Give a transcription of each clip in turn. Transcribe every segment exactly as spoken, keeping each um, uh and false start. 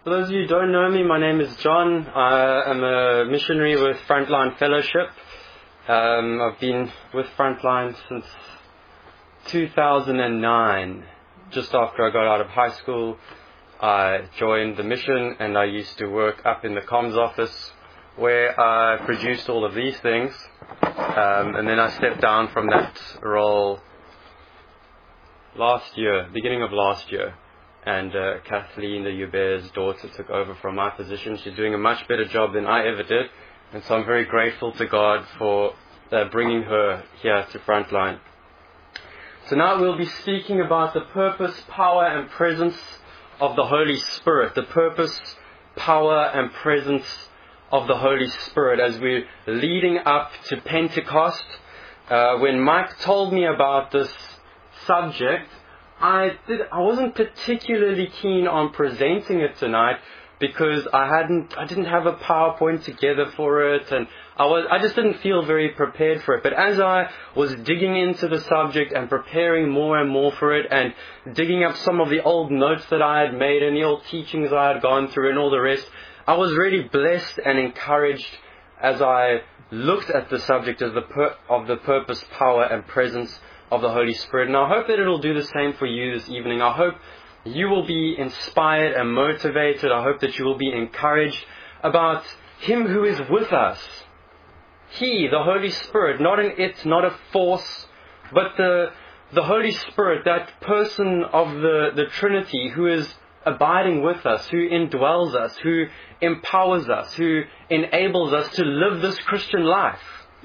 For those of you who don't know me, my name is John. I am a missionary with Frontline Fellowship. Um, I've been with Frontline since two thousand nine. Just after I got out of high school, I joined the mission, and I used to work up in the comms office where I produced all of these things. Um, and then I stepped down from that role last year, beginning of last year. And uh, Kathleen, the Hubert's daughter, took over from my position. She's doing a much better job than I ever did. And so I'm very grateful to God for uh, bringing her here to Frontline. Tonight we'll be speaking about the purpose, power and presence of the Holy Spirit. The purpose, power and presence of the Holy Spirit as we're leading up to Pentecost. Uh, when Mike told me about this subject, I did. I wasn't particularly keen on presenting it tonight because I hadn't. I didn't have a PowerPoint together for it, and I was. I just didn't feel very prepared for it. But as I was digging into the subject and preparing more and more for it, and digging up some of the old notes that I had made and the old teachings I had gone through and all the rest, I was really blessed and encouraged as I looked at the subject of the pur- of the purpose, power, and presence of the Holy Spirit. And I hope that it'll do the same for you this evening. I hope you will be inspired and motivated. I hope that you will be encouraged about Him who is with us. He, the Holy Spirit, not an it, not a force, but the the Holy Spirit, that person of the, the Trinity who is abiding with us, who indwells us, who empowers us, who enables us to live this Christian life.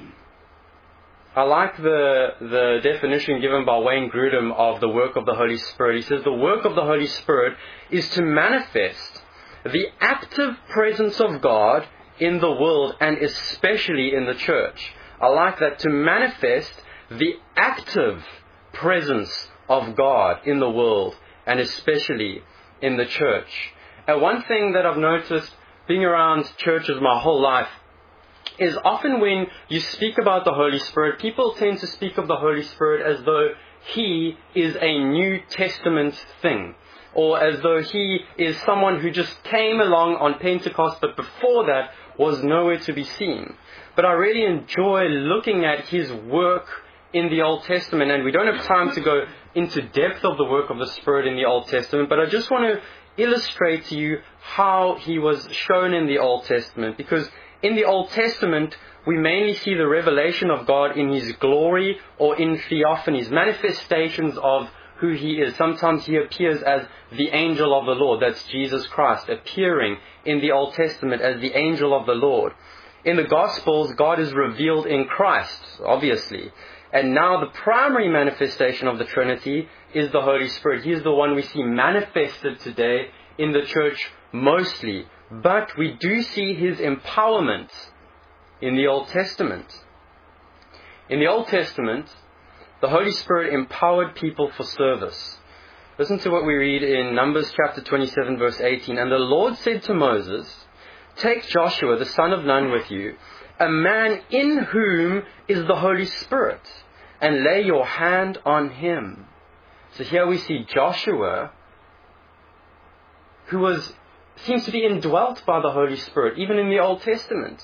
I like the the definition given by Wayne Grudem of the work of the Holy Spirit. He says the work of the Holy Spirit is to manifest the active presence of God in the world and especially in the church. I like that, to manifest the active presence of God in the world and especially in the church. And one thing that I've noticed being around churches my whole life is often when you speak about the Holy Spirit, people tend to speak of the Holy Spirit as though He is a New Testament thing, or as though He is someone who just came along on Pentecost, but before that was nowhere to be seen. But I really enjoy looking at His work in the Old Testament, and we don't have time to go into depth of the work of the Spirit in the Old Testament, but I just want to illustrate to you how He was shown in the Old Testament, because in the Old Testament, we mainly see the revelation of God in His glory or in theophanies, manifestations of who He is. Sometimes He appears as the angel of the Lord. That's Jesus Christ appearing in the Old Testament as the angel of the Lord. In the Gospels, God is revealed in Christ, obviously. And now the primary manifestation of the Trinity is the Holy Spirit. He is the one we see manifested today in the church mostly. But we do see His empowerment in the Old Testament. In the Old Testament, the Holy Spirit empowered people for service. Listen to what we read in Numbers chapter twenty-seven, verse eighteen. And the Lord said to Moses, "Take Joshua, the son of Nun, with you, a man in whom is the Holy Spirit, and lay your hand on him." So here we see Joshua, who was seems to be indwelt by the Holy Spirit, even in the Old Testament.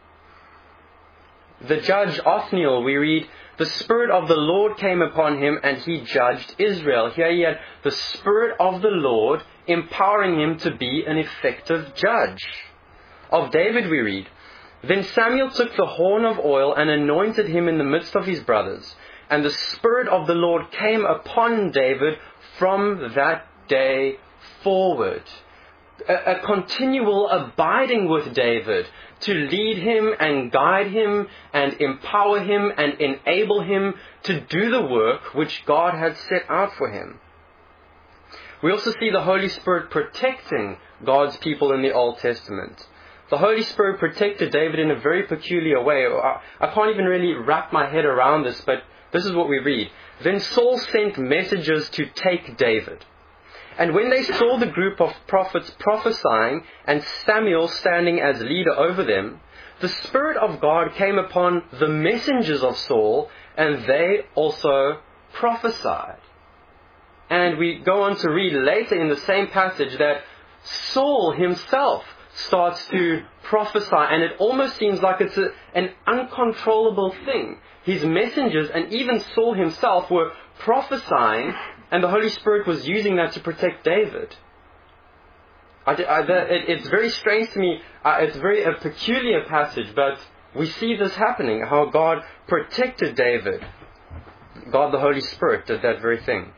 The judge Othniel, we read, "The Spirit of the Lord came upon him, and he judged Israel." Here he had the Spirit of the Lord empowering him to be an effective judge. Of David we read, "Then Samuel took the horn of oil and anointed him in the midst of his brothers. And the Spirit of the Lord came upon David from that day forward." A, a continual abiding with David to lead him and guide him and empower him and enable him to do the work which God had set out for him. We also see the Holy Spirit protecting God's people in the Old Testament. The Holy Spirit protected David in a very peculiar way. I, I can't even really wrap my head around this, but this is what we read. "Then Saul sent messengers to take David. And when they saw the group of prophets prophesying and Samuel standing as leader over them, the Spirit of God came upon the messengers of Saul, and they also prophesied." And we go on to read later in the same passage that Saul himself starts to prophesy, and it almost seems like it's a, an uncontrollable thing. His messengers and even Saul himself were prophesying, and the Holy Spirit was using that to protect David. I, I, that, it, it's very strange to me. Uh, it's very a peculiar passage, but we see this happening, how God protected David. God the Holy Spirit did that very thing.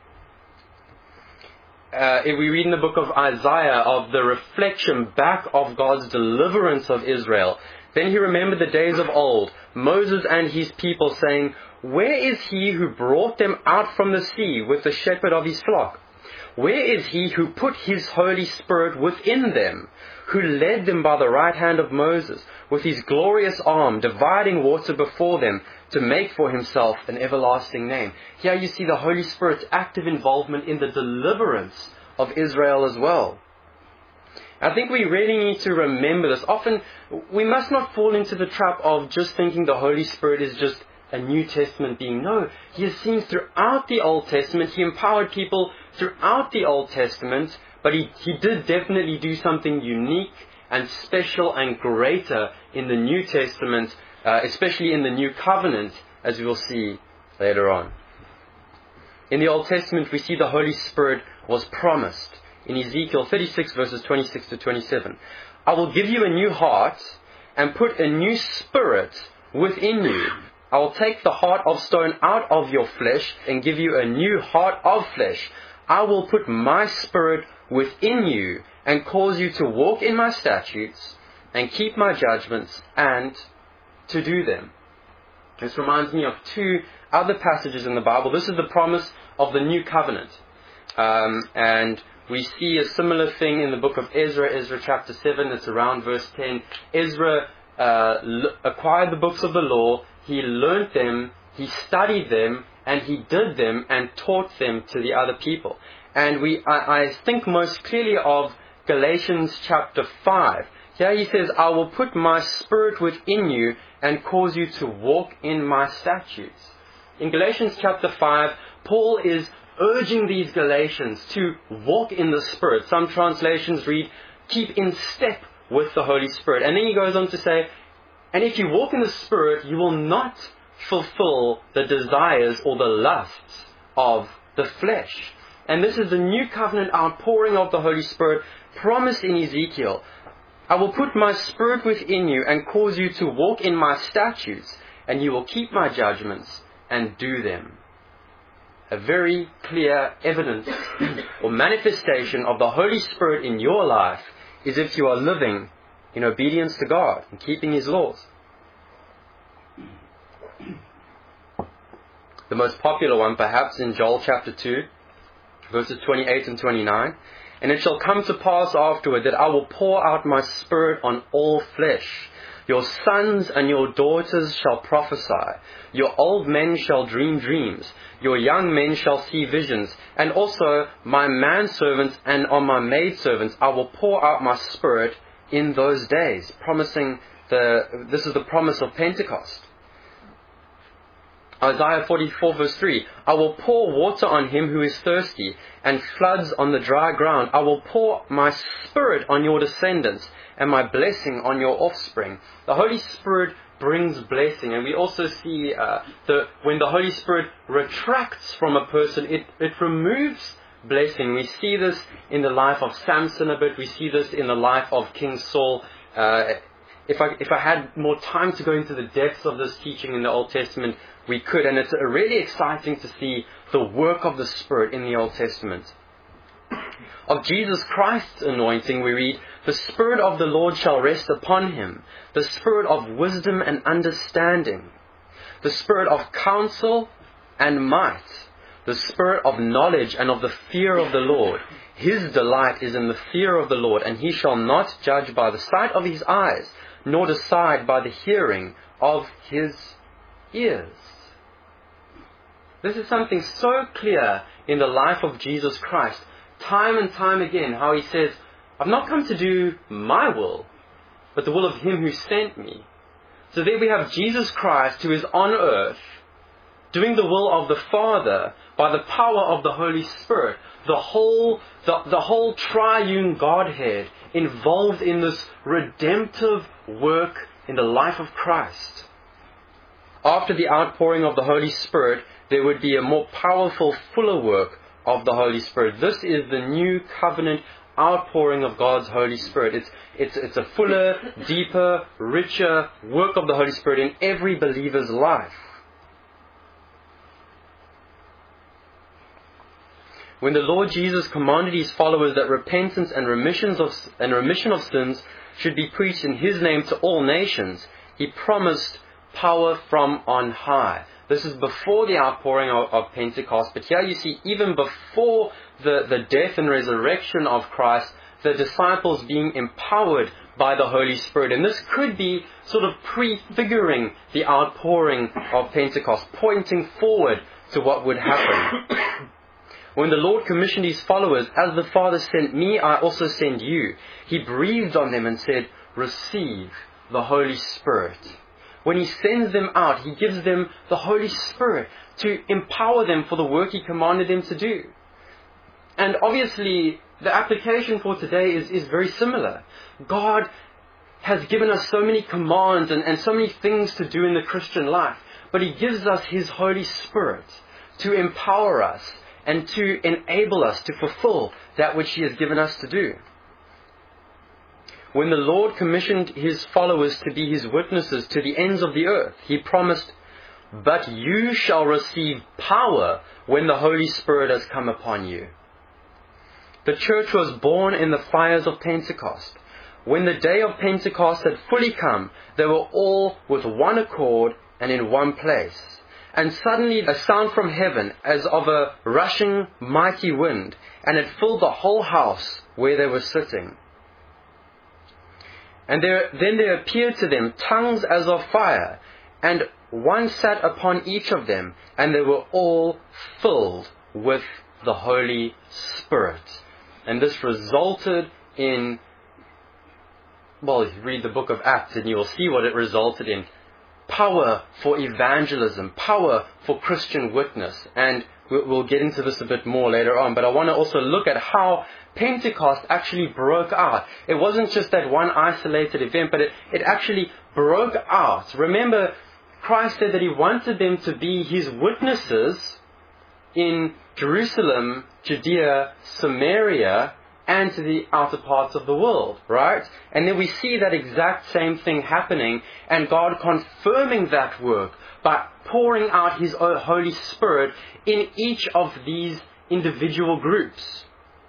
Uh, if we read in the book of Isaiah of the reflection back of God's deliverance of Israel, then he remembered the days of old, Moses and his people, saying, "Where is he who brought them out from the sea with the shepherd of his flock? Where is he who put his Holy Spirit within them, who led them by the right hand of Moses, with his glorious arm, dividing water before them, to make for himself an everlasting name?" Here you see the Holy Spirit's active involvement in the deliverance of Israel as well. I think we really need to remember this. Often, we must not fall into the trap of just thinking the Holy Spirit is just a New Testament being. No, he is seen throughout the Old Testament. He empowered people throughout the Old Testament, but he, he did definitely do something unique and special and greater in the New Testament, uh, especially in the New Covenant, as we will see later on. In the Old Testament, we see the Holy Spirit was promised. In Ezekiel thirty-six, verses twenty-six to twenty-seven, "I will give you a new heart and put a new spirit within you. I will take the heart of stone out of your flesh and give you a new heart of flesh. I will put my spirit within you and cause you to walk in my statutes and keep my judgments and to do them." This reminds me of two other passages in the Bible. This is the promise of the new covenant. Um, and we see a similar thing in the book of Ezra, Ezra chapter seven, it's around verse ten. Ezra uh, l- acquired the books of the law, he learned them, he studied them, and he did them and taught them to the other people. And we, I, I think most clearly of Galatians chapter five. Here he says, "I will put my spirit within you and cause you to walk in my statutes." In Galatians chapter five, Paul is urging these Galatians to walk in the Spirit. Some translations read, keep in step with the Holy Spirit. And then he goes on to say, and if you walk in the Spirit, you will not fulfill the desires or the lusts of the flesh. And this is the new covenant outpouring of the Holy Spirit promised in Ezekiel. "I will put my spirit within you and cause you to walk in my statutes, and you will keep my judgments and do them." A very clear evidence or manifestation of the Holy Spirit in your life is if you are living in obedience to God and keeping His laws. The most popular one perhaps in Joel chapter two, verses twenty-eight and twenty-nine. "And it shall come to pass afterward that I will pour out my spirit on all flesh. Your sons and your daughters shall prophesy. Your old men shall dream dreams. Your young men shall see visions. And also my manservants and on my maidservants I will pour out my spirit in those days." Promising the, this is the promise of Pentecost. Isaiah forty-four verse three, "I will pour water on him who is thirsty, and floods on the dry ground. I will pour my spirit on your descendants, and my blessing on your offspring." The Holy Spirit brings blessing, and we also see uh, the when the Holy Spirit retracts from a person, it, it removes blessing. We see this in the life of Samson a bit. We see this in the life of King Saul. Uh, if I if I had more time to go into the depths of this teaching in the Old Testament, we could, and it's really exciting to see the work of the Spirit in the Old Testament. Of Jesus Christ's anointing, we read, "The Spirit of the Lord shall rest upon him, the Spirit of wisdom and understanding, the Spirit of counsel and might, the Spirit of knowledge and of the fear of the Lord. His delight is in the fear of the Lord, and he shall not judge by the sight of his eyes, nor decide by the hearing of his ears." This is something so clear in the life of Jesus Christ. Time and time again, how he says, "I've not come to do my will, but the will of him who sent me." So there we have Jesus Christ, who is on earth, doing the will of the Father by the power of the Holy Spirit. The whole, the, the whole triune Godhead involved in this redemptive work in the life of Christ. After the outpouring of the Holy Spirit, there would be a more powerful, fuller work of the Holy Spirit. This is the new covenant outpouring of God's Holy Spirit. It's, it's, it's a fuller, deeper, richer work of the Holy Spirit in every believer's life. When the Lord Jesus commanded His followers that repentance and remissions of, and remission of sins should be preached in His name to all nations, He promised power from on high. This is before the outpouring of, of Pentecost, but here you see, even before the, the death and resurrection of Christ, the disciples being empowered by the Holy Spirit. And this could be sort of prefiguring the outpouring of Pentecost, pointing forward to what would happen. When the Lord commissioned His followers, as the Father sent me, I also send you, He breathed on them and said, receive the Holy Spirit. When He sends them out, He gives them the Holy Spirit to empower them for the work He commanded them to do. And obviously, the application for today is, is very similar. God has given us so many commands and, and so many things to do in the Christian life, but He gives us His Holy Spirit to empower us and to enable us to fulfill that which He has given us to do. When the Lord commissioned His followers to be His witnesses to the ends of the earth, He promised, but you shall receive power when the Holy Spirit has come upon you. The church was born in the fires of Pentecost. When the day of Pentecost had fully come, they were all with one accord and in one place. And suddenly a sound from heaven as of a rushing mighty wind, and it filled the whole house where they were sitting. And there, then there appeared to them tongues as of fire, and one sat upon each of them, and they were all filled with the Holy Spirit. And this resulted in, well, you read the book of Acts and you will see what it resulted in. Power for evangelism, power for Christian witness. And we'll get into this a bit more later on, but I want to also look at how Pentecost actually broke out. It wasn't just that one isolated event, but it, it actually broke out. Remember, Christ said that He wanted them to be His witnesses in Jerusalem, Judea, Samaria, and to the outer parts of the world, right? And then we see that exact same thing happening, and God confirming that work by pouring out His Holy Spirit in each of these individual groups.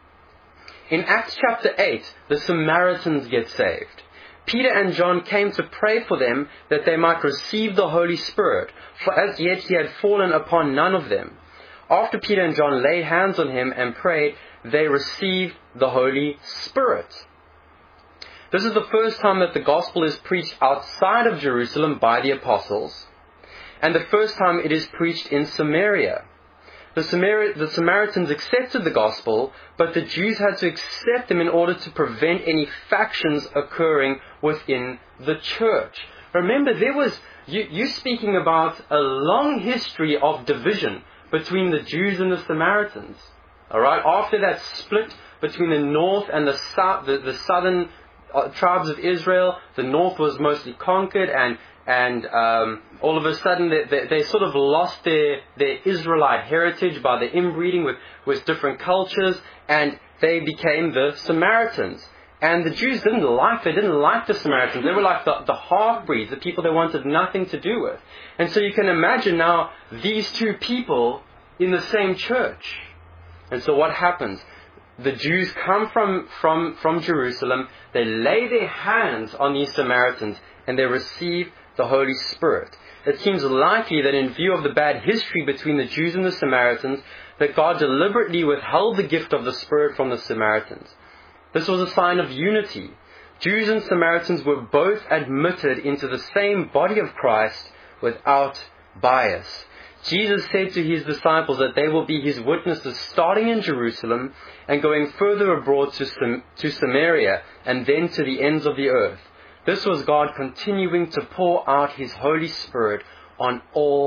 In Acts chapter eight, the Samaritans get saved. Peter and John came to pray for them that they might receive the Holy Spirit, for as yet He had fallen upon none of them. After Peter and John laid hands on him and prayed, they received the Holy Spirit. This is the first time that the gospel is preached outside of Jerusalem by the apostles, and the first time it is preached in Samaria. The, Samari- the Samaritans accepted the gospel, but the Jews had to accept them in order to prevent any factions occurring within the church. Remember, there was, you, you're speaking about a long history of division between the Jews and the Samaritans. Alright, after that split between the north and the south, the, the southern uh, tribes of Israel, the north was mostly conquered, and and um, all of a sudden they, they, they sort of lost their, their Israelite heritage by the inbreeding with, with different cultures, and they became the Samaritans. And the Jews didn't like, they didn't like the Samaritans. They were like the, the half-breeds, the people they wanted nothing to do with. And so you can imagine now these two people in the same church. And so what happens? The Jews come from, from, from Jerusalem, they lay their hands on these Samaritans, and they receive the Holy Spirit. It seems likely that in view of the bad history between the Jews and the Samaritans, that God deliberately withheld the gift of the Spirit from the Samaritans. This was a sign of unity. Jews and Samaritans were both admitted into the same body of Christ without bias. Jesus said to His disciples that they will be His witnesses starting in Jerusalem and going further abroad to, Sam- to Samaria and then to the ends of the earth. This was God continuing to pour out His Holy Spirit on all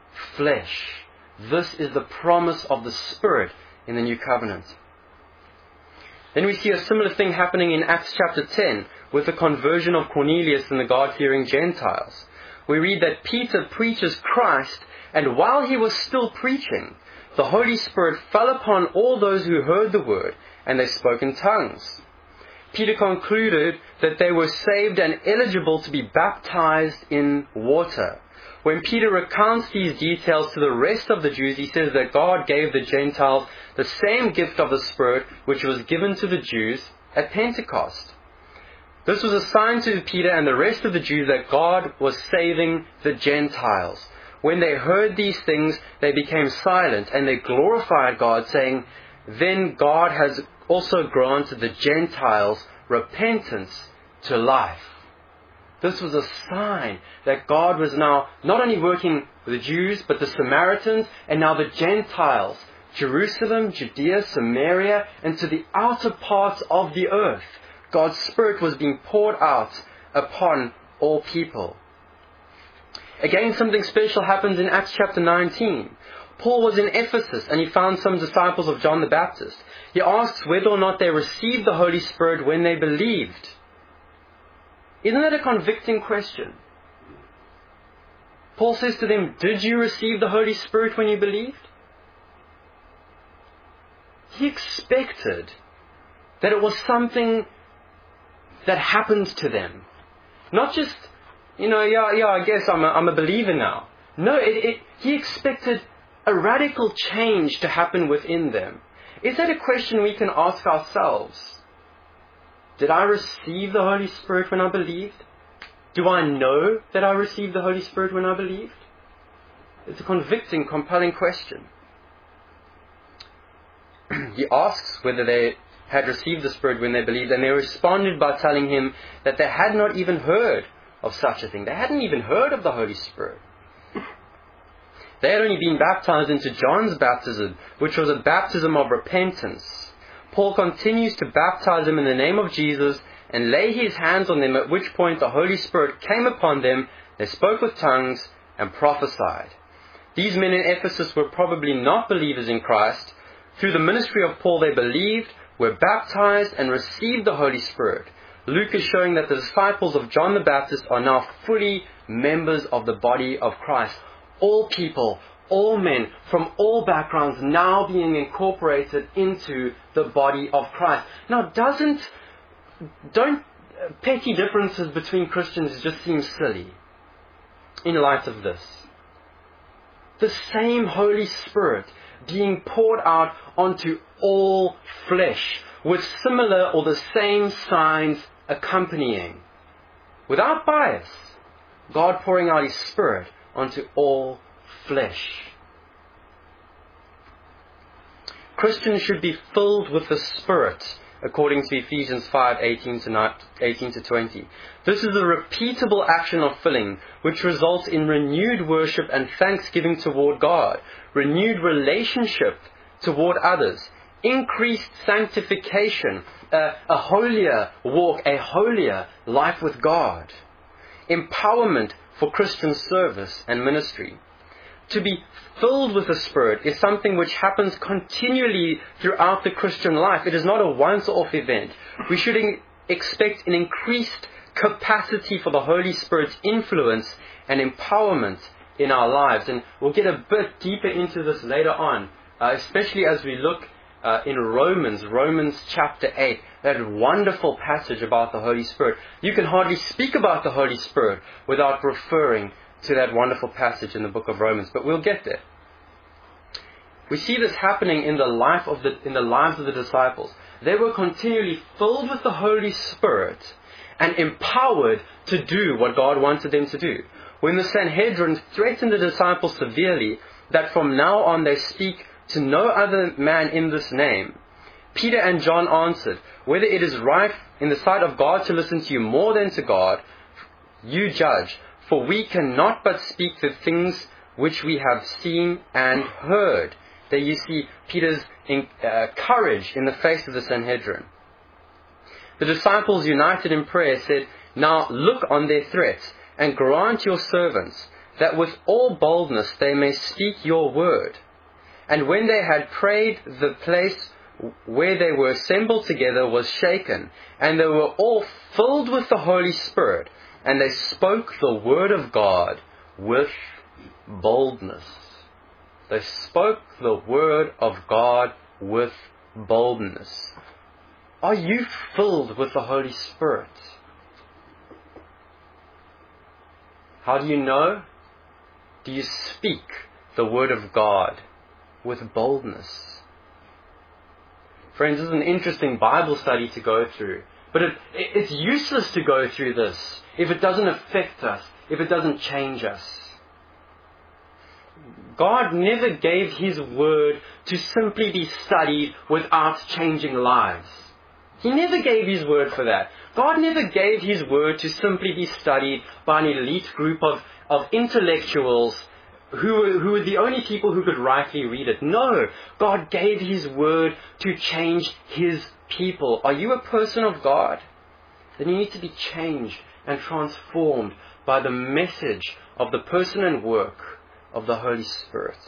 flesh. This is the promise of the Spirit in the new covenant. Then we see a similar thing happening in Acts chapter ten with the conversion of Cornelius and the God-fearing Gentiles. We read that Peter preaches Christ, and while he was still preaching, the Holy Spirit fell upon all those who heard the word, and they spoke in tongues. Peter concluded that they were saved and eligible to be baptized in water. When Peter recounts these details to the rest of the Jews, he says that God gave the Gentiles the same gift of the Spirit which was given to the Jews at Pentecost. This was a sign to Peter and the rest of the Jews that God was saving the Gentiles. When they heard these things, they became silent and they glorified God, saying, "Then God has also granted the Gentiles repentance to life." This was a sign that God was now not only working with the Jews, but the Samaritans, and now the Gentiles, Jerusalem, Judea, Samaria, and to the outer parts of the earth. God's Spirit was being poured out upon all people. Again, something special happens in Acts chapter nineteen. Paul was in Ephesus and he found some disciples of John the Baptist. He asks whether or not they received the Holy Spirit when they believed. Isn't that a convicting question? Paul says to them, "Did you receive the Holy Spirit when you believed?" He expected that it was something that happened to them. Not just, you know, yeah, yeah, I guess I'm a, I'm a believer now. No, it, it, he expected a radical change to happen within them. Is that a question we can ask ourselves? Did I receive the Holy Spirit when I believed? Do I know that I received the Holy Spirit when I believed? It's a convicting, compelling question. He asks whether they had received the Spirit when they believed, and they responded by telling him that they had not even heard of such a thing. They hadn't even heard of the Holy Spirit. They had only been baptized into John's baptism, which was a baptism of repentance. Paul continues to baptize them in the name of Jesus and lay his hands on them, at which point the Holy Spirit came upon them. They spoke with tongues and prophesied. These men in Ephesus were probably not believers in Christ. Through the ministry of Paul, they believed, were baptized, and received the Holy Spirit. Luke is showing that the disciples of John the Baptist are now fully members of the body of Christ. All people, all men, from all backgrounds now being incorporated into the body of Christ. Now, doesn't, don't petty differences between Christians just seem silly in light of this? The same Holy Spirit being poured out onto all flesh, with similar or the same signs accompanying. Without bias, God pouring out His Spirit onto all flesh. Christians should be filled with the Spirit, according to Ephesians five, eighteen to twenty. This is a repeatable action of filling, which results in renewed worship and thanksgiving toward God, renewed relationship toward others, increased sanctification, uh, a holier walk, a holier life with God, empowerment for Christian service and ministry. To be filled with the Spirit is something which happens continually throughout the Christian life. It is not a once-off event. We should in- expect an increased capacity for the Holy Spirit's influence and empowerment in our lives. And we'll get a bit deeper into this later on, uh, especially as we look uh, in Romans, Romans chapter eight, that wonderful passage about the Holy Spirit. You can hardly speak about the Holy Spirit without referring to that wonderful passage in the book of Romans, but we'll get there. We see this happening in the life of the in the lives of the disciples. They were continually filled with the Holy Spirit and empowered to do what God wanted them to do. When the Sanhedrin threatened the disciples severely that from now on they speak to no other man in this name, Peter and John answered, "Whether it is right in the sight of God to listen to you more than to God, you judge. For we cannot but speak the things which we have seen and heard." There you see Peter's in, uh, courage in the face of the Sanhedrin. The disciples, united in prayer, said, "Now look on their threats and grant your servants that with all boldness they may speak your word. And when they had prayed, the place where they were assembled together was shaken, and they were all filled with the Holy Spirit, and they spoke the word of God with boldness. They spoke the word of God with boldness. Are you filled with the Holy Spirit? How do you know? Do you speak the word of God with boldness? Friends, this is an interesting Bible study to go through. But it, it's useless to go through this if it doesn't affect us, if it doesn't change us. God never gave His word to simply be studied without changing lives. He never gave His word for that. God never gave His word to simply be studied by an elite group of, of intellectuals who were, who were the only people who could rightly read it. No, God gave His word to change His people. Are you a person of God? Then you need to be changed and transformed by the message of the person and work of the Holy Spirit.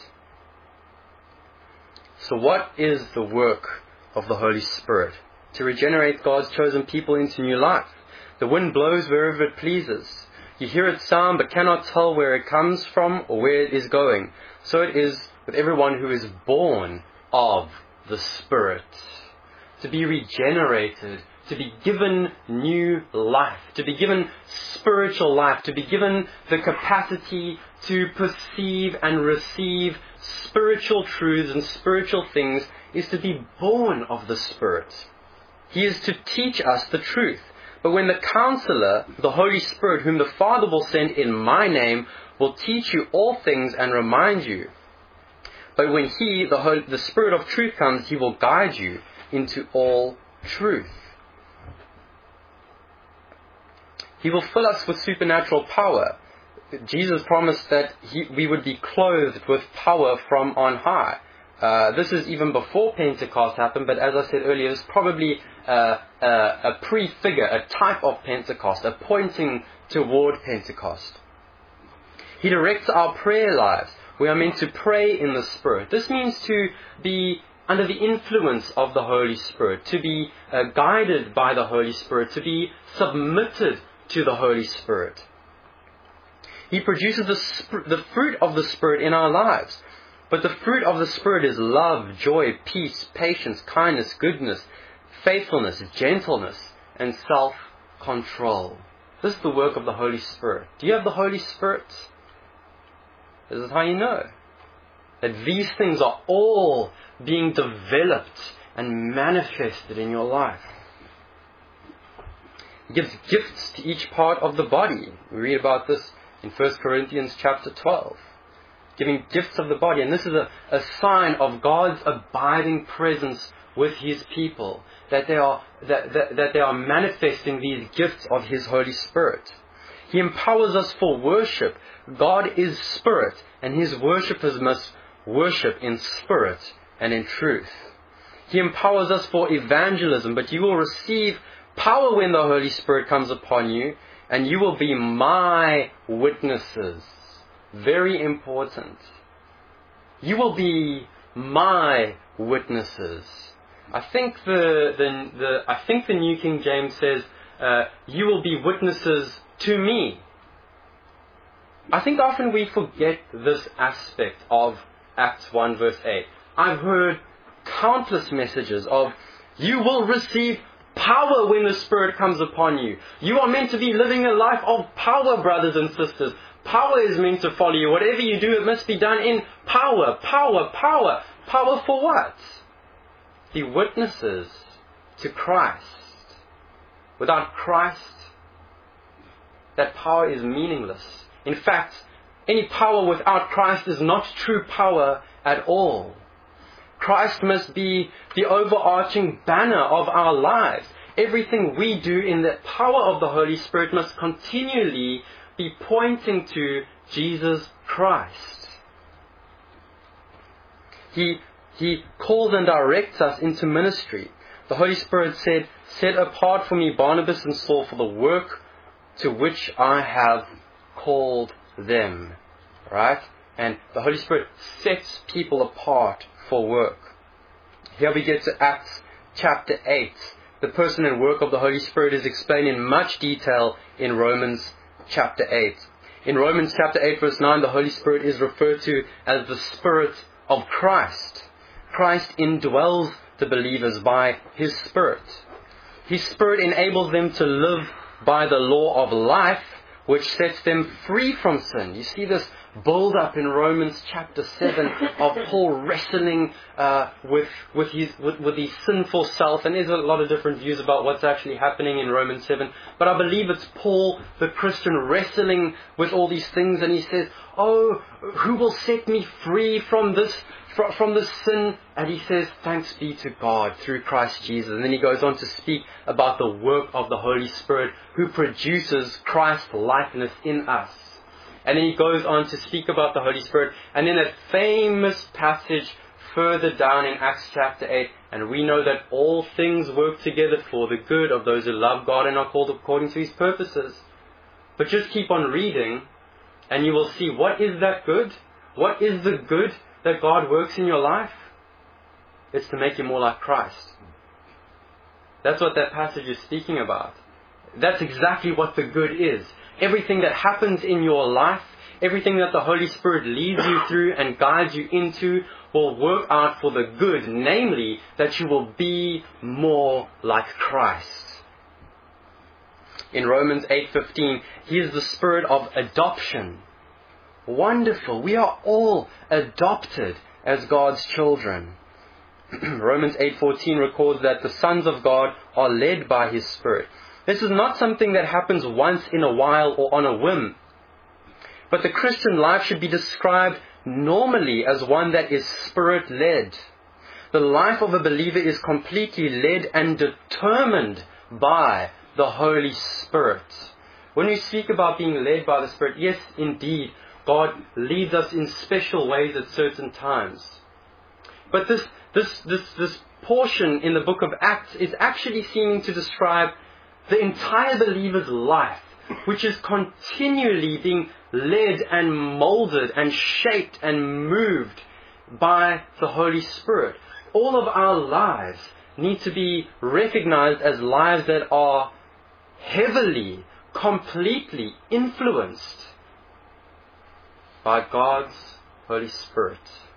So what is the work of the Holy Spirit? To regenerate God's chosen people into new life. The wind blows wherever it pleases. You hear its sound but cannot tell where it comes from or where it is going. So it is with everyone who is born of the Spirit. To be regenerated, to be given new life, to be given spiritual life, to be given the capacity to perceive and receive spiritual truths and spiritual things is to be born of the Spirit. He is to teach us the truth. But when the Counselor, the Holy Spirit, whom the Father will send in my name, will teach you all things and remind you. But when He, the, Holy, the Spirit of truth comes, He will guide you into all truth. He will fill us with supernatural power. Jesus promised that he, we would be clothed with power from on high. Uh, this is even before Pentecost happened, but as I said earlier, it's probably uh, uh, a prefigure, a type of Pentecost, a pointing toward Pentecost. He directs our prayer lives. We are meant to pray in the Spirit. This means to be under the influence of the Holy Spirit, to be uh, guided by the Holy Spirit, to be submitted to the Holy Spirit. He produces the, sp- the fruit of the Spirit in our lives. But the fruit of the Spirit is love, joy, peace, patience, kindness, goodness, faithfulness, gentleness, and self-control. This is the work of the Holy Spirit. Do you have the Holy Spirit? This is how you know that these things are all being developed and manifested in your life. He gives gifts to each part of the body. We read about this in First Corinthians chapter twelve. Giving gifts of the body. And this is a, a sign of God's abiding presence with His people. That they are that, that, that they are manifesting these gifts of His Holy Spirit. He empowers us for worship. God is Spirit, and His worshippers must worship in spirit and in truth. He empowers us for evangelism, but you will receive power when the Holy Spirit comes upon you, and you will be my witnesses. Very important. You will be my witnesses. I think the the, the I think the New King James says, uh, "You will be witnesses to me." I think often we forget this aspect of Acts one verse eight. I've heard countless messages of, "You will receive power when the Spirit comes upon you." You are meant to be living a life of power, brothers and sisters. Power is meant to follow you. Whatever you do, it must be done in power, power, power. Power for what? Be witnesses to Christ. Without Christ, that power is meaningless. In fact, any power without Christ is not true power at all. Christ must be the overarching banner of our lives. Everything we do in the power of the Holy Spirit must continually be pointing to Jesus Christ. He, he calls and directs us into ministry. The Holy Spirit said, "Set apart for me Barnabas and Saul for the work to which I have called them." right? And the Holy Spirit sets people apart for work. Here we get to Acts chapter eight. The person and work of the Holy Spirit is explained in much detail in Romans chapter eight. In Romans chapter eight verse nine, the Holy Spirit is referred to as the Spirit of Christ. Christ indwells the believers by His Spirit. His Spirit enables them to live by the law of life, which sets them free from sin. You see this build up in Romans chapter seven of Paul wrestling uh, with with his with, with his sinful self, and there's a lot of different views about what's actually happening in Romans seven. But I believe it's Paul, the Christian, wrestling with all these things, and he says, "Oh, who will set me free from this?" from this sin?" And he says, "Thanks be to God through Christ Jesus." And then he goes on to speak about the work of the Holy Spirit who produces Christ's likeness in us. And then he goes on to speak about the Holy Spirit. And then that famous passage further down in Acts chapter eight, "And we know that all things work together for the good of those who love God and are called according to His purposes." But just keep on reading and you will see, what is that good? What is the good that God works in your life? It's to make you more like Christ. That's what that passage is speaking about. That's exactly what the good is. Everything that happens in your life, everything that the Holy Spirit leads you through and guides you into, will work out for the good, namely that you will be more like Christ. In Romans eight fifteen, He is the Spirit of adoption. Wonderful. We are all adopted as God's children. Romans eight fourteen records that the sons of God are led by His Spirit. This is not something that happens once in a while or on a whim. But the Christian life should be described normally as one that is Spirit-led. The life of a believer is completely led and determined by the Holy Spirit. When we speak about being led by the Spirit, yes, indeed, God leads us in special ways at certain times. But this, this, this, this portion in the book of Acts is actually seeming to describe the entire believer's life, which is continually being led and molded and shaped and moved by the Holy Spirit. All of our lives need to be recognized as lives that are heavily, completely influenced by God's Holy Spirit.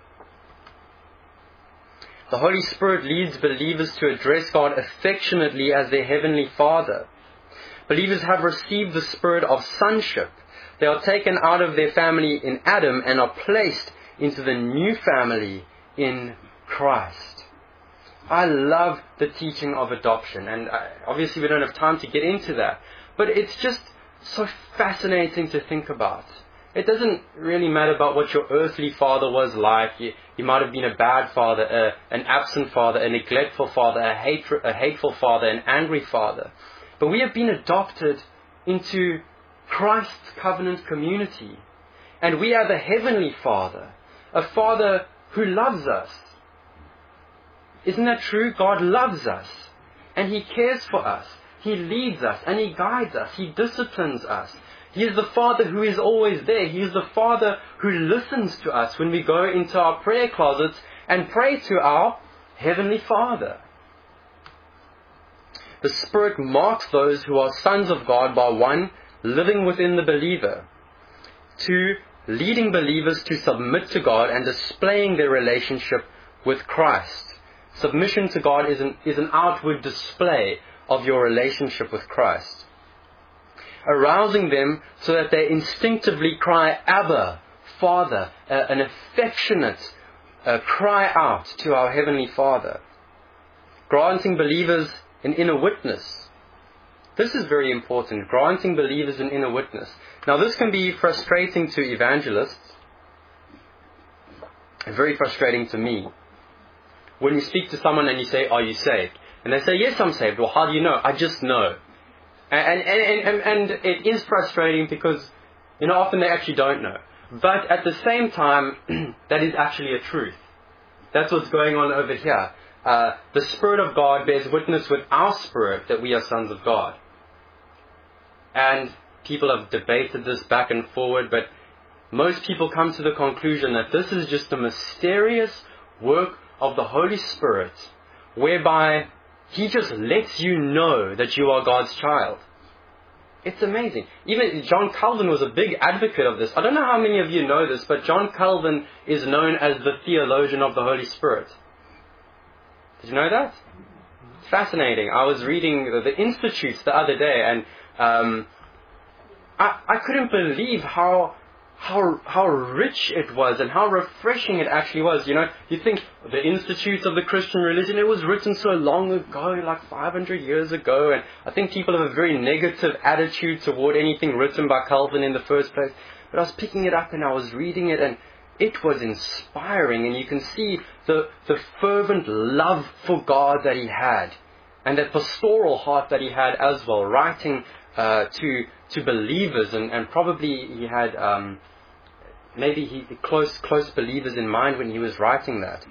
The Holy Spirit leads believers to address God affectionately as their Heavenly Father. Believers have received the spirit of sonship. They are taken out of their family in Adam and are placed into the new family in Christ. I love the teaching of adoption, and obviously we don't have time to get into that, but it's just so fascinating to think about. It doesn't really matter about what your earthly father was like. You, you might have been a bad father, a, an absent father, a neglectful father, a, hatred, a hateful father, an angry father. But we have been adopted into Christ's covenant community. And we have a heavenly Father, a Father who loves us. Isn't that true? God loves us. And He cares for us. He leads us and He guides us. He disciplines us. He is the Father who is always there. He is the Father who listens to us when we go into our prayer closets and pray to our Heavenly Father. The Spirit marks those who are sons of God by one, living within the believer. Two, leading believers to submit to God and displaying their relationship with Christ. Submission to God is an, is an outward display of your relationship with Christ. Arousing them so that they instinctively cry, Abba, Father, uh, an affectionate uh, cry out to our Heavenly Father. Granting believers an inner witness. This is very important, granting believers an inner witness. Now this can be frustrating to evangelists, and very frustrating to me. When you speak to someone and you say, are you saved? And they say, yes, I'm saved. Well, how do you know? I just know. And, and, and, and it is frustrating because, you know, often they actually don't know. But at the same time, that is actually a truth. That's what's going on over here. Uh, the Spirit of God bears witness with our spirit that we are sons of God. And people have debated this back and forward, but most people come to the conclusion that this is just a mysterious work of the Holy Spirit, whereby He just lets you know that you are God's child. It's amazing. Even John Calvin was a big advocate of this. I don't know how many of you know this, but John Calvin is known as the theologian of the Holy Spirit. Did you know that? It's fascinating. I was reading the, the Institutes the other day, and um, I, I couldn't believe how how how rich it was and how refreshing it actually was. You know, you think the Institutes of the Christian Religion, it was written so long ago, like five hundred years ago, and I think people have a very negative attitude toward anything written by Calvin in the first place. But I was picking it up and I was reading it, and it was inspiring, and you can see the the fervent love for God that he had, and that pastoral heart that he had as well, writing uh, to to believers, and, and probably he had um, maybe he close close believers in mind when he was writing that.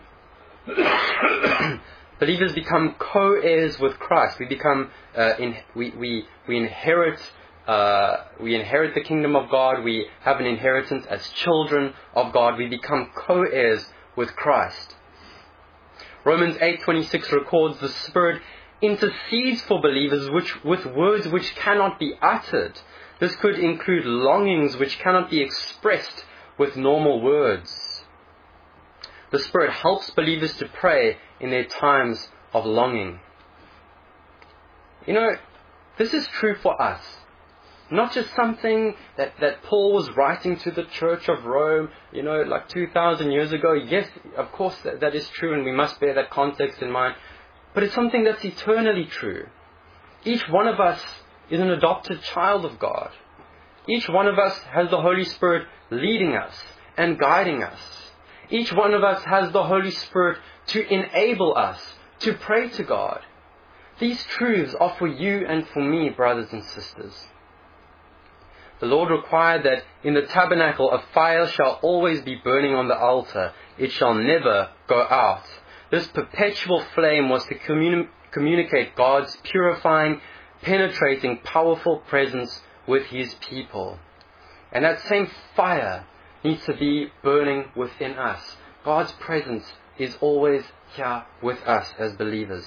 Believers become co-heirs with Christ. We become uh, in we we we inherit. Uh, we inherit the kingdom of God. We have an inheritance as children of God. We become co-heirs with Christ. Romans eight twenty-six records the Spirit intercedes for believers which, with words which cannot be uttered. This could include longings which cannot be expressed with normal words. The Spirit helps believers to pray in their times of longing. You know, this is true for us. Not just something that, that Paul was writing to the Church of Rome, you know, like two thousand years ago. Yes, of course that, that is true, and we must bear that context in mind. But it's something that's eternally true. Each one of us is an adopted child of God. Each one of us has the Holy Spirit leading us and guiding us. Each one of us has the Holy Spirit to enable us to pray to God. These truths are for you and for me, brothers and sisters. The Lord required that in the tabernacle a fire shall always be burning on the altar. It shall never go out. This perpetual flame was to communi- communicate God's purifying, penetrating, powerful presence with His people. And that same fire needs to be burning within us. God's presence is always here with us as believers.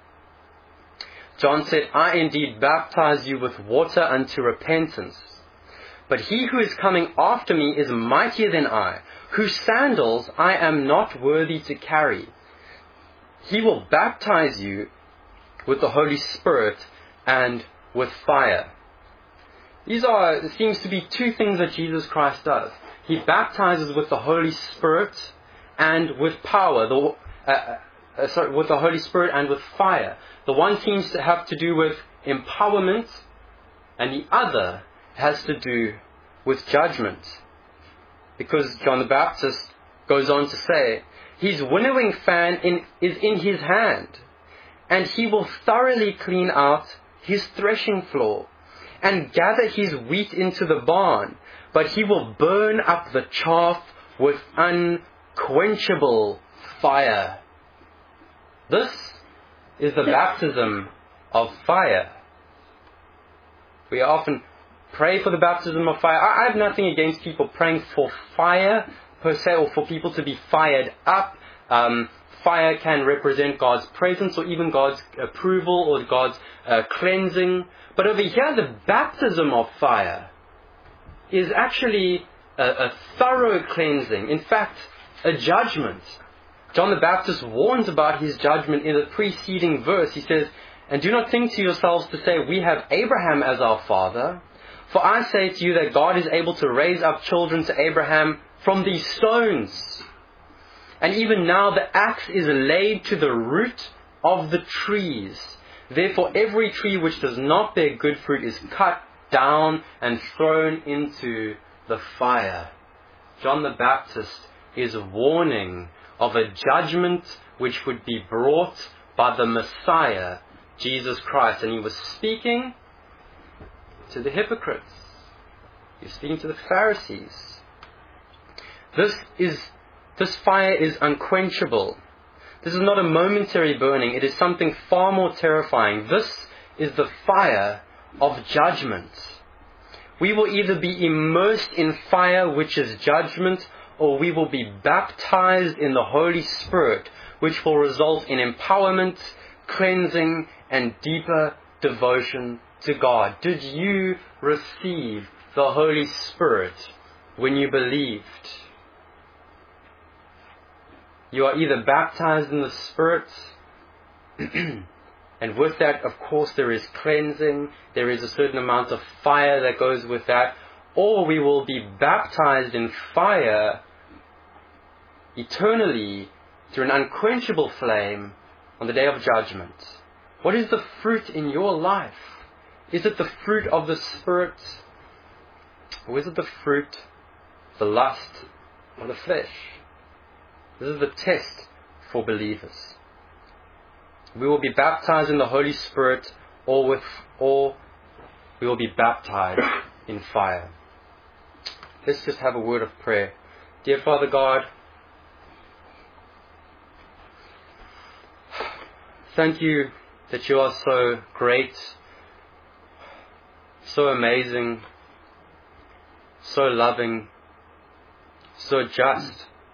John said, I indeed baptize you with water unto repentance. But he who is coming after me is mightier than I, whose sandals I am not worthy to carry. He will baptize you with the Holy Spirit and with fire. These are, it seems to be two things that Jesus Christ does. He baptizes with the Holy Spirit and with power, the, uh, uh, sorry, with the Holy Spirit and with fire. The one seems to have to do with empowerment, and the other has to do with judgment. Because John the Baptist goes on to say, his winnowing fan in, is in his hand, and he will thoroughly clean out his threshing floor, and gather his wheat into the barn, but he will burn up the chaff with unquenchable fire. This is the baptism of fire. We often pray for the baptism of fire. I have nothing against people praying for fire per se, or for people to be fired up. Um, fire can represent God's presence, or even God's approval, or God's uh, cleansing. But over here, the baptism of fire is actually a, a thorough cleansing. In fact, a judgment. John the Baptist warns about his judgment in the preceding verse. He says, and do not think to yourselves to say, we have Abraham as our father. For I say to you that God is able to raise up children to Abraham from these stones. And even now the axe is laid to the root of the trees. Therefore every tree which does not bear good fruit is cut down and thrown into the fire. John the Baptist is warning of a judgment which would be brought by the Messiah, Jesus Christ. And he was speaking to the hypocrites. He was speaking to the Pharisees. This is this fire is unquenchable. This is not a momentary burning. It is something far more terrifying. This is the fire of judgment. We will either be immersed in fire, which is judgment, or we will be baptized in the Holy Spirit, which will result in empowerment, cleansing, and deeper devotion to God. Did you receive the Holy Spirit when you believed? You are either baptized in the Spirit, and with that, of course, there is cleansing, there is a certain amount of fire that goes with that, or we will be baptized in fire eternally through an unquenchable flame on the day of judgment. What is the fruit in your life? Is it the fruit of the Spirit? Or is it the fruit, the lust, of the flesh? This is the test for believers. We will be baptized in the Holy Spirit, or with, or we will be baptized in fire. Let's just have a word of prayer. Dear Father God, thank you that you are so great, so amazing, so loving, so just,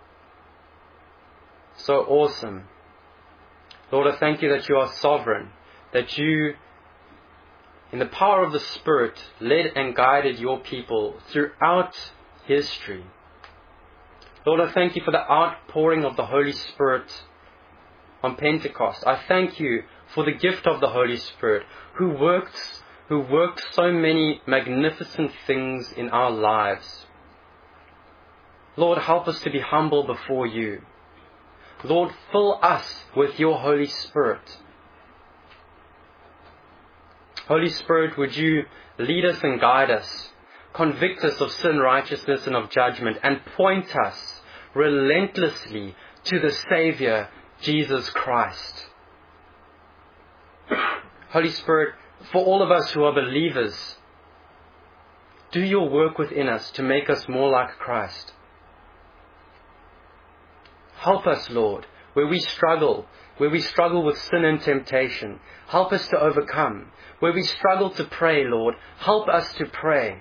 so awesome. Lord, I thank you that you are sovereign, that you, in the power of the Spirit, led and guided your people throughout history. Lord, I thank you for the outpouring of the Holy Spirit on Pentecost. I thank you for the gift of the Holy Spirit, who worked, who worked so many magnificent things in our lives. Lord, help us to be humble before you. Lord, fill us with your Holy Spirit. Holy Spirit, would you lead us and guide us, convict us of sin, righteousness, and of judgment, and point us relentlessly to the Savior, Jesus Christ. Holy Spirit, for all of us who are believers, do your work within us to make us more like Christ. Help us, Lord, where we struggle, where we struggle with sin and temptation. Help us to overcome. Where we struggle to pray, Lord, help us to pray.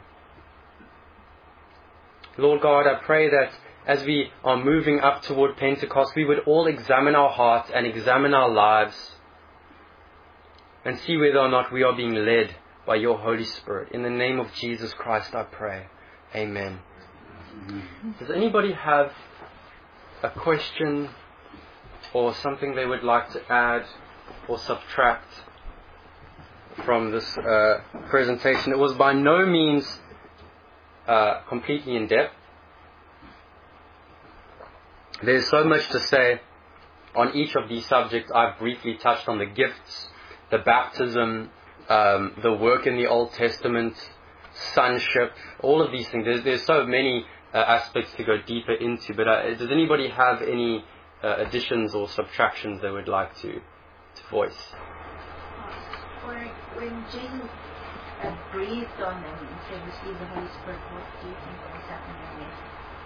Lord God, I pray that as we are moving up toward Pentecost, we would all examine our hearts and examine our lives and see whether or not we are being led by your Holy Spirit. In the name of Jesus Christ, I pray. Amen. Does anybody have a question or something they would like to add or subtract from this uh, presentation? It was by no means uh, completely in depth. There's so much to say on each of these subjects. I've briefly touched on the gifts, the baptism, um, the work in the Old Testament, sonship, all of these things. There's, there's so many Uh, aspects to go deeper into, but uh, does anybody have any uh, additions or subtractions they would like to, to voice? When, when Jesus uh, breathed on them and said, "Receive the Holy Spirit," what do you think was happening there?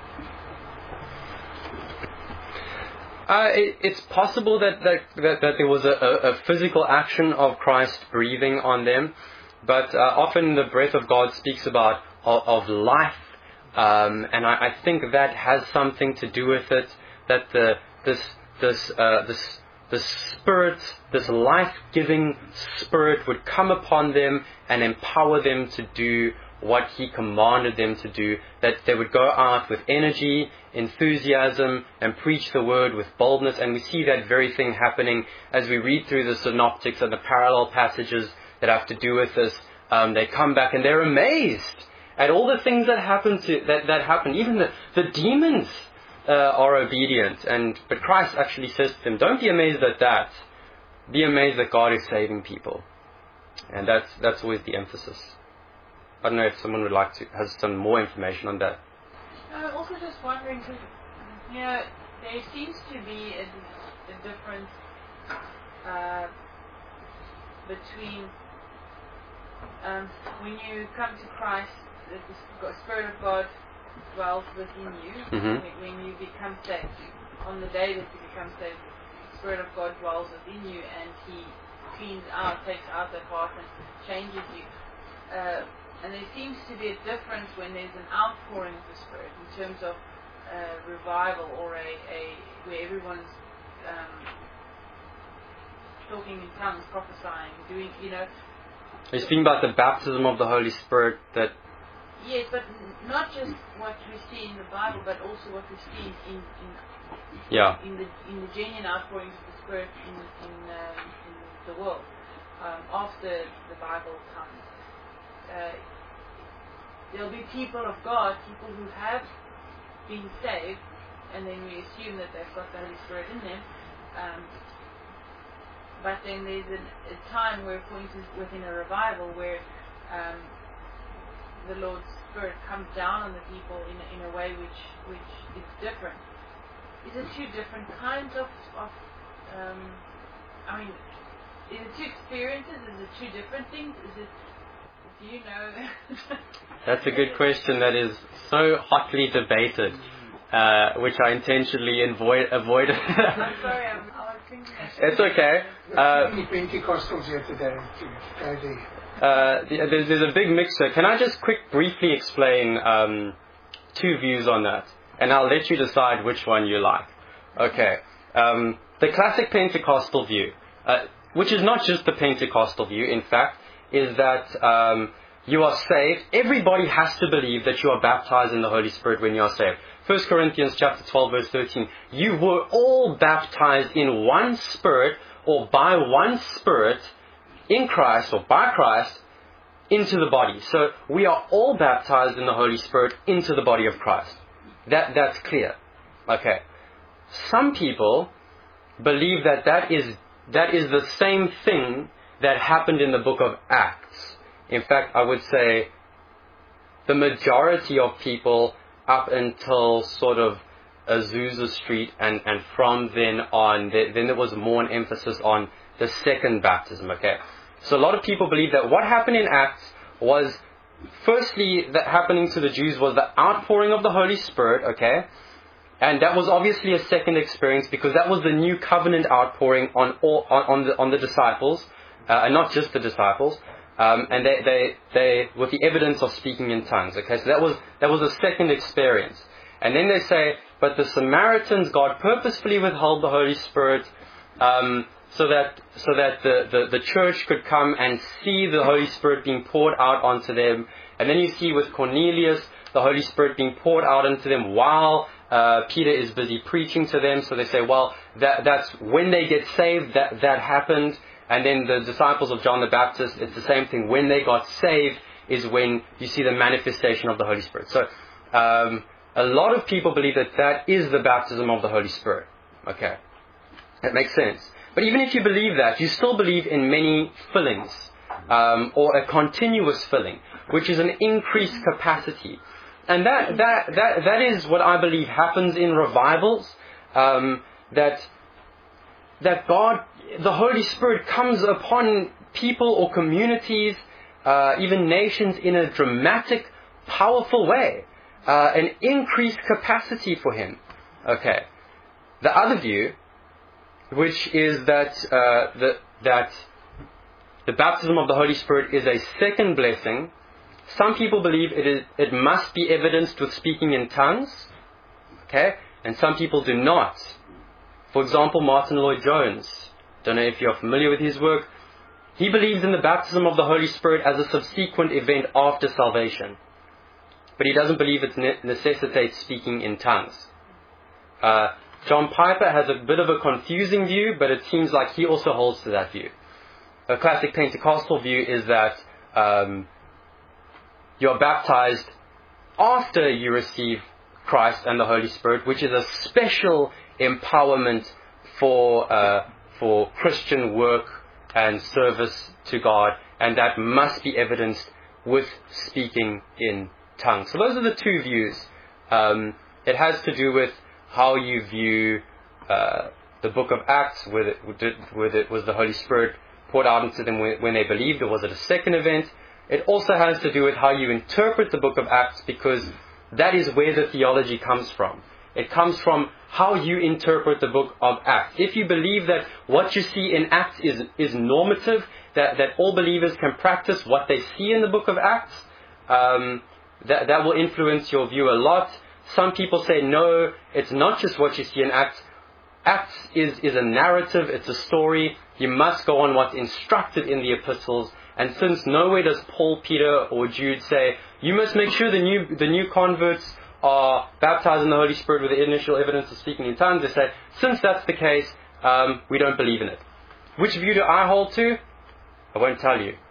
Uh, it, it's possible that, that, that, that there was a, a, a physical action of Christ breathing on them, but uh, often the breath of God speaks about of, of life. Um, and I, I think that has something to do with it. That the this this uh, this the Spirit, this life-giving Spirit, would come upon them and empower them to do what He commanded them to do. That they would go out with energy, enthusiasm, and preach the word with boldness. And we see that very thing happening as we read through the synoptics and the parallel passages that have to do with this. Um, they come back and they're amazed at all the things that happen to that, that happen. Even the, the demons uh, are obedient. And but Christ actually says to them, don't be amazed at that. Be amazed that God is saving people. And that's that's always the emphasis. I don't know if someone would like to has some more information on that. I'm also just wondering, because you know, there seems to be a, a difference uh, between um, when you come to Christ, the Spirit of God dwells within you. Mm-hmm. When you become saved, on the day that you become saved, the Spirit of God dwells within you, and He cleans out, takes out that heart, and changes you. Uh, and there seems to be a difference when there's an outpouring of the Spirit in terms of uh, revival or a, a where everyone's um, talking in tongues, prophesying, doing, you know. Are you speaking about the baptism of the Holy Spirit that... Yes, but n- not just what we see in the Bible, but also what we see in in, Yeah. in the in the genuine outpourings of the Spirit in in, um, in the world um, after the Bible comes. Uh, there'll be people of God, people who have been saved, and then we assume that they've got the Holy Spirit in them. Um, but then there's an, a time where, for instance, within a revival, where um, the Lord's Spirit comes down on the people in, in a way which which is different. Is it two different kinds of, of um, I mean, is it two experiences? Is it two different things? Is it, do you know? That's a good question that is so hotly debated, uh, which I intentionally avoid, avoided. I'm sorry, I'm, I was thinking I should. It's okay. Uh, Many Pentecostals here today to go there. Uh, there's, there's a big mixture. Can I just quick briefly explain um, two views on that? And I'll let you decide which one you like. Okay. Um, the classic Pentecostal view, uh, which is not just the Pentecostal view, in fact, is that um, you are saved. Everybody has to believe that you are baptized in the Holy Spirit when you are saved. First Corinthians chapter twelve, verse thirteen. You were all baptized in one Spirit or by one Spirit in Christ or by Christ into the body. So we are all baptized in the Holy Spirit into the body of Christ. That that's clear. Okay. Some people believe that that is that is the same thing that happened in the book of Acts. In fact, I would say the majority of people up until sort of Azusa Street and, and from then on, then there was more an emphasis on the second baptism, okay? So a lot of people believe that what happened in Acts was, firstly, that happening to the Jews was the outpouring of the Holy Spirit, okay? And that was obviously a second experience because that was the new covenant outpouring on all, on, on the on the disciples, uh, and not just the disciples. Um, and they, they, they, with the evidence of speaking in tongues, okay? So that was that was a second experience. And then they say, but the Samaritans, God purposefully withheld the Holy Spirit, um, so that so that the, the, the church could come and see the Holy Spirit being poured out onto them. And then you see with Cornelius, the Holy Spirit being poured out into them while uh, Peter is busy preaching to them. So they say, well, that that's when they get saved, that, that happened. And then the disciples of John the Baptist, it's the same thing. When they got saved is when you see the manifestation of the Holy Spirit. So um, a lot of people believe that that is the baptism of the Holy Spirit. Okay, that makes sense. But even if you believe that, you still believe in many fillings, um, or a continuous filling, which is an increased capacity. And that that that that is what I believe happens in revivals. Um, that that God, the Holy Spirit, comes upon people or communities, uh, even nations, in a dramatic, powerful way, uh, an increased capacity for Him. Okay. The other view, which is that uh, the, that the baptism of the Holy Spirit is a second blessing. Some people believe it is it must be evidenced with speaking in tongues, okay, and some people do not. For example, Martin Lloyd-Jones, don't know if you're familiar with his work, he believes in the baptism of the Holy Spirit as a subsequent event after salvation, but he doesn't believe it ne- necessitates speaking in tongues. Uh, John Piper has a bit of a confusing view, but it seems like he also holds to that view. A classic Pentecostal view is that um, you're baptized after you receive Christ and the Holy Spirit, which is a special empowerment for uh, for Christian work and service to God, and that must be evidenced with speaking in tongues. So those are the two views. Um, it has to do with how you view uh, the book of Acts, whether it, whether it was the Holy Spirit poured out into them when, when they believed, or was it a second event? It also has to do with how you interpret the book of Acts, because that is where the theology comes from. It comes from how you interpret the book of Acts. If you believe that what you see in Acts is, is normative, that, that all believers can practice what they see in the book of Acts, Um, that, that will influence your view a lot. Some people say, no, it's not just what you see in Acts. Acts is, is a narrative, it's a story. You must go on what's instructed in the epistles. And since nowhere does Paul, Peter, or Jude say, you must make sure the new the new converts are baptized in the Holy Spirit with the initial evidence of speaking in tongues, they say, since that's the case, um, we don't believe in it. Which view do I hold to? I won't tell you.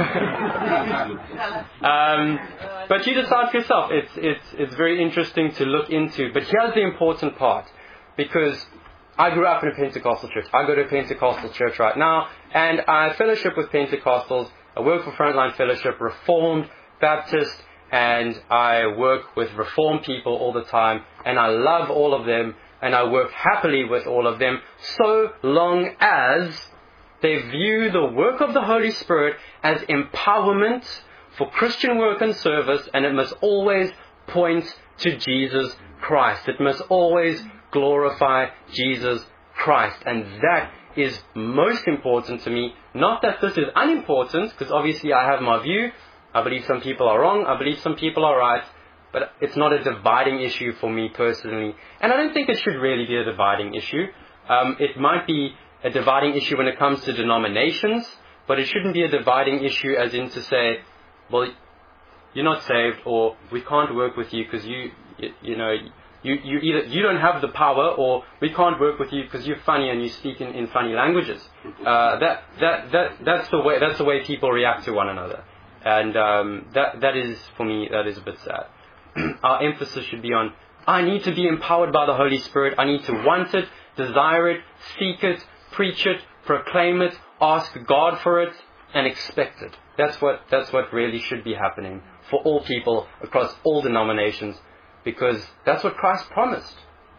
um, but you decide for yourself. It's, it's, it's very interesting to look into. But here's the important part. Because I grew up in a Pentecostal church. I go to a Pentecostal church right now. And I fellowship with Pentecostals. I work for Frontline Fellowship, Reformed, Baptist. And I work with Reformed people all the time. And I love all of them. And I work happily with all of them. So long as they view the work of the Holy Spirit as empowerment for Christian work and service, and it must always point to Jesus Christ. It must always glorify Jesus Christ. And that is most important to me. Not that this is unimportant, because obviously I have my view. I believe some people are wrong. I believe some people are right. But it's not a dividing issue for me personally. And I don't think it should really be a dividing issue. Um, it might be a dividing issue when it comes to denominations, but it shouldn't be a dividing issue as in to say, well, you're not saved, or we can't work with you because you, you, you know, you, you either you don't have the power, or we can't work with you because you're funny and you speak in, in funny languages. Uh, that that that that's the way that's the way people react to one another, and um, that that is for me that is a bit sad. Our emphasis should be on, I need to be empowered by the Holy Spirit. I need to want it, desire it, seek it, preach it, proclaim it, ask God for it, and expect it. That's what that's what really should be happening for all people across all denominations, because that's what Christ promised.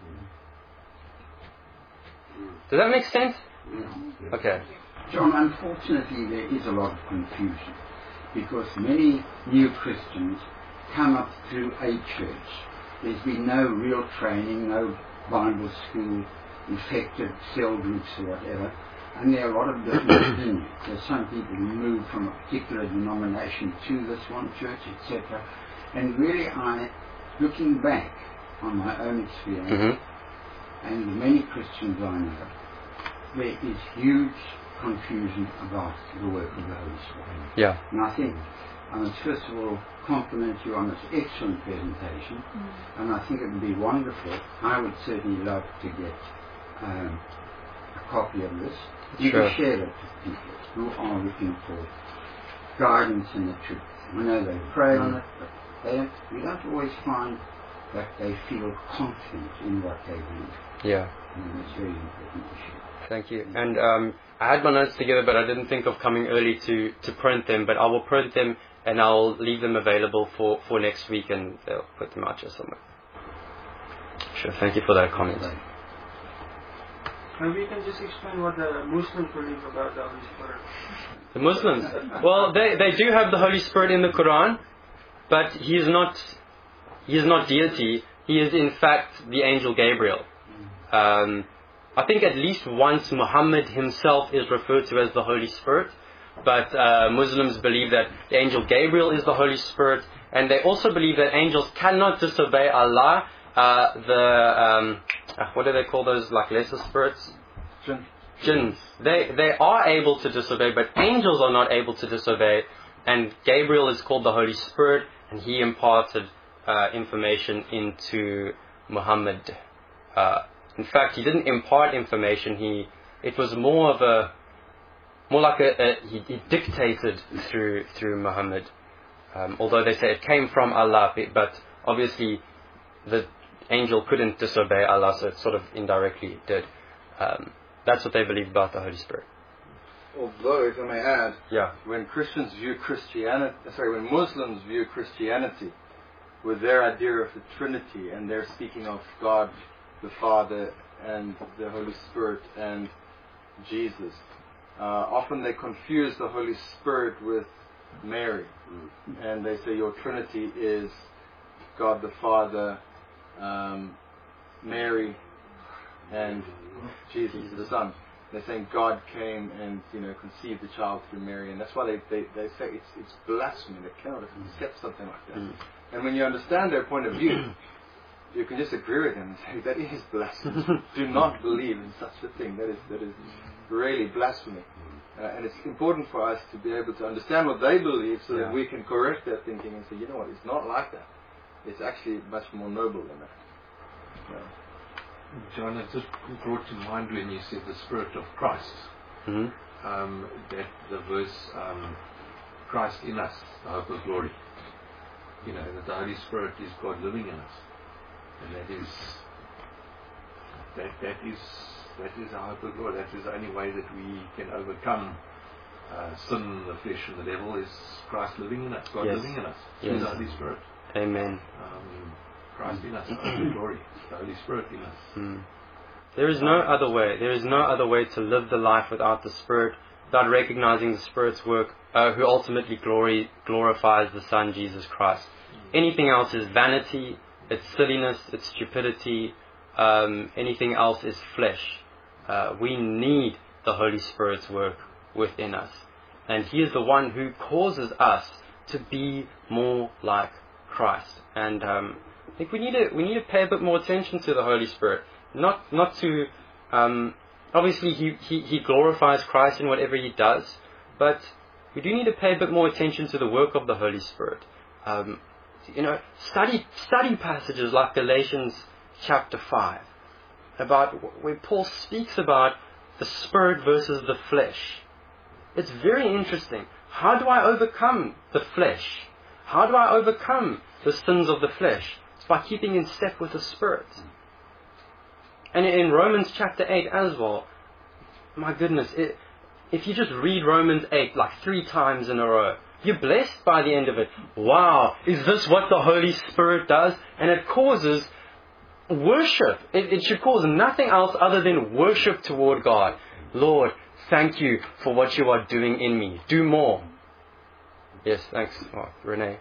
Does that make sense? Okay. John, unfortunately there is a lot of confusion, because many new Christians come up through a church. There's been no real training, no Bible school, effective cell groups or whatever, and there are a lot of different opinions. There's some people who move from a particular denomination to this one church, et cetera. And really, I, looking back on my own experience, mm-hmm. and the many Christians I know, there is huge confusion about the work of the Holy Spirit. Yeah. And I think I must first of all compliment you on this excellent presentation, mm. and I think it would be wonderful. I would certainly love to get um, a copy of this. You sure. can share it with people who are looking for guidance in the truth. I know they pray mm. on it, but they don't, we don't always find that they feel confident in what they believe. Yeah. And it's a very important issue. Thank you. And um, I had my notes together, but I didn't think of coming early to, to print them. But I will print them, and I'll leave them available for, for next week, and they'll put them out here somewhere. Sure. Thank you for that comment. Maybe you can just explain what the Muslims believe about the Holy Spirit. The Muslims? Well, they, they do have the Holy Spirit in the Quran, but he is not he is not deity. He is in fact the angel Gabriel. Um, I think at least once Muhammad himself is referred to as the Holy Spirit, but uh, Muslims believe that the angel Gabriel is the Holy Spirit, and they also believe that angels cannot disobey Allah. Uh, the um, what do they call those, like lesser spirits? Jinn. Jinns. They they are able to disobey, but angels are not able to disobey. And Gabriel is called the Holy Spirit, and he imparted uh, information into Muhammad. Uh, in fact, he didn't impart information. He it was more of a more like a, a he, he dictated through through Muhammad. Um, although they say it came from Allah, but obviously the angel couldn't disobey Allah, so it sort of indirectly did. Um, that's what they believe about the Holy Spirit. Although, if I may add, yeah. when Christians view Christianity, sorry, when Muslims view Christianity with their idea of the Trinity, and they're speaking of God the Father and the Holy Spirit and Jesus, uh, often they confuse the Holy Spirit with Mary, mm. and they say your Trinity is God the Father, um, Mary, and Jesus the Son. They're saying God came and, you know, conceived the child through Mary, and that's why they, they, they say it's, it's blasphemy. They cannot accept something like that. Mm. And when you understand their point of view, you can just agree with them and say, that is blasphemy. Do not believe in such a thing. That is, that is really blasphemy. Uh, and it's important for us to be able to understand what they believe so Yeah. that we can correct their thinking and say, you know what, it's not like that. It's actually much more noble than that. Yeah. John, it just brought to mind when you said the Spirit of Christ. Mm-hmm. Um, that the verse, um, Christ in us, the hope of glory. You know, that the Holy Spirit is God living in us. And that is, that, that is, that is our hope of glory. That is the only way that we can overcome uh, sin, the flesh, and the devil, is Christ living in us, God Yes. living in us, Yes. through the Holy Spirit. Amen. Um, Christ in us, the hope of glory, the Holy Spirit in us. Mm. There is no other way. There is no other way to live the life without the Spirit, without recognizing the Spirit's work, uh, who ultimately glory, glorifies the Son, Jesus Christ. Anything else is vanity, it's silliness, it's stupidity, um, anything else is flesh. Uh, we need the Holy Spirit's work within us. And He is the one who causes us to be more like Christ. And um, I think we need to we need to pay a bit more attention to the Holy Spirit. Not not to um, obviously he, he, he glorifies Christ in whatever He does, but we do need to pay a bit more attention to the work of the Holy Spirit. Um, you know, study study passages like Galatians chapter five, about where Paul speaks about the Spirit versus the flesh. It's very interesting. How do I overcome the flesh? How do I overcome the sins of the flesh? It's by keeping in step with the Spirit. And in Romans chapter eight as well, my goodness, it, if you just read Romans eight like three times in a row, you're blessed by the end of it. Wow, is this what the Holy Spirit does? And it causes worship. It, it should cause nothing else other than worship toward God. Lord, thank you for what you are doing in me. Do more. Yes, thanks, oh, Renee.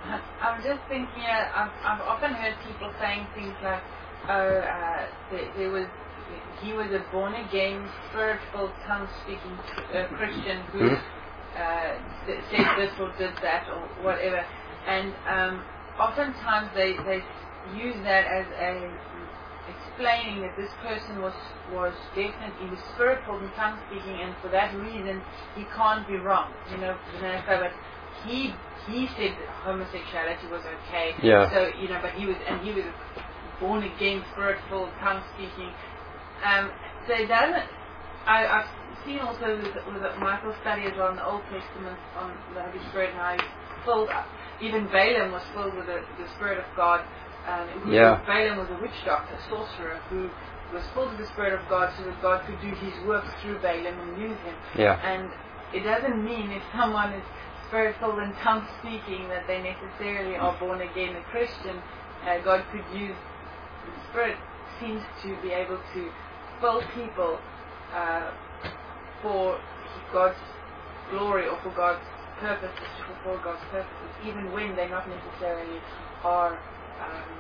I'm just thinking, uh, I've, I've often heard people saying things like, oh, uh, there, there was, he was a born-again, spirit-filled, tongue-speaking uh, Christian who Mm-hmm. uh, said this or did that or whatever. And um, oftentimes they, they use that as a explaining that this person was was definitely was spirit-filled and tongue-speaking, and for that reason he can't be wrong. You know, but he he said homosexuality was okay. Yeah. So you know, but he was and he was born again, spirit-filled, tongue-speaking. Um, so it doesn't. I, I've seen also with, with Michael's study as well in the Old Testament on the Holy Spirit, and how he's filled. Even Balaam was filled with the, the Spirit of God. Um, who, Yeah. Balaam was a witch doctor, a sorcerer, who was filled with the Spirit of God so that God could do His work through Balaam and use him. Yeah. And it doesn't mean if someone is spirit-filled and tongue-speaking that they necessarily are born again a Christian. Uh, God could use the Spirit seems to be able to fill people uh, for God's glory or for God's purposes, for God's purposes, even when they not necessarily are um,